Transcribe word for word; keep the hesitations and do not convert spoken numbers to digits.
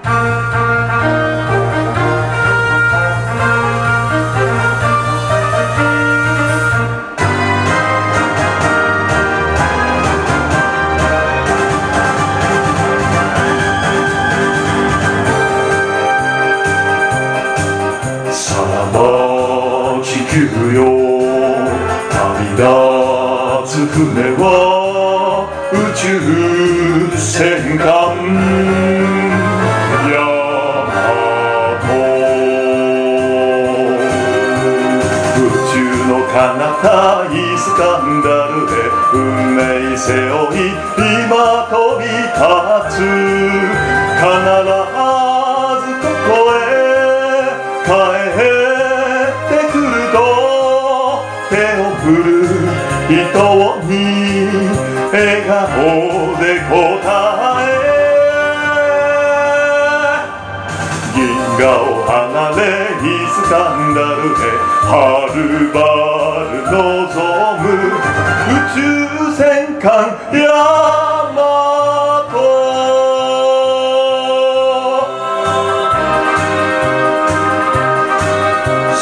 地球よ旅立つ船は宇宙戦艦ヤマト宇宙の彼方イスカンダルで運命背負い今飛び立つ必ずここへ帰ってくると手を振る人に笑顔で答え銀河を離れイスカンダルへはるばる望む